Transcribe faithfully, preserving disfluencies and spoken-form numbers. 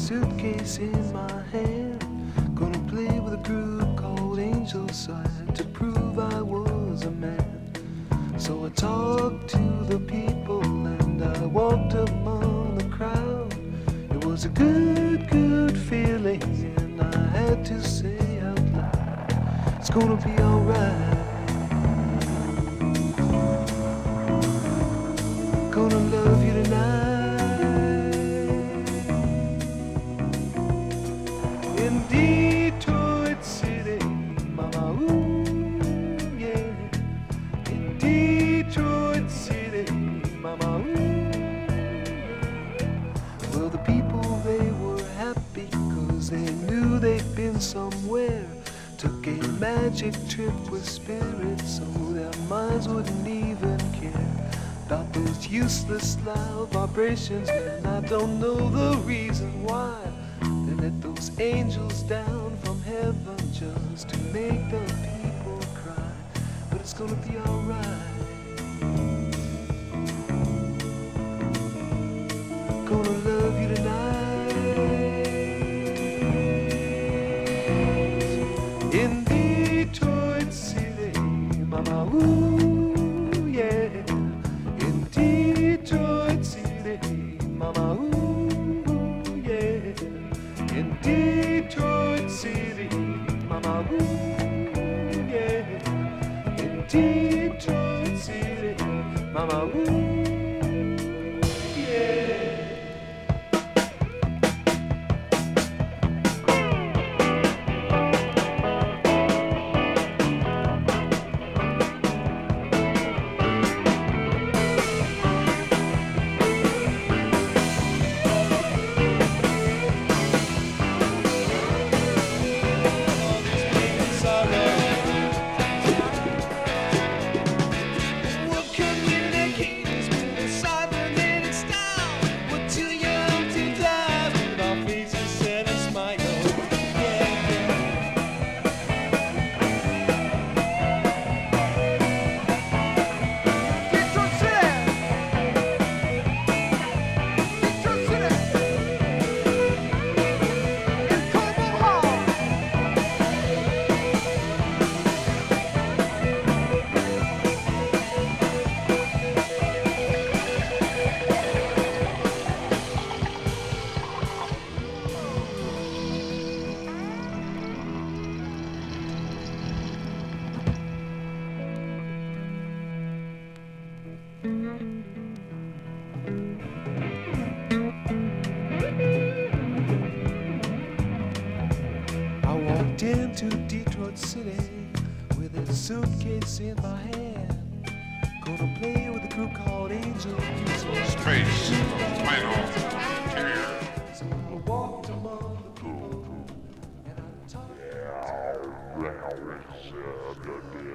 suitcase in my hand, gonna play with a group called Angel Side to prove I was a man. So I talked to the people and I walked among the crowd. It was a good, good feeling, and I had to say out loud, it's gonna be alright. Gonna love you tonight. In Detroit City, mama, ooh, yeah. In Detroit City, mama, ooh, yeah. Well, the people, they were happy, cause they knew they'd been somewhere. Took a magic trip with spirits, so their minds wouldn't even care about those useless loud vibrations. And I don't know the reason why they let those angels down from heaven just to make the people cry. But it's gonna be alright. Gonna love you tonight. In Detroit City, mama, ooh, yeah. In Detroit City, mama, ooh, yeah. In Detroit City, mama, ooh, yeah. In Detroit City, mama, ooh. Into Detroit City with a suitcase in my hand, gonna play with a group called Angel. Space, final carrier. So I walked among the people and I talked.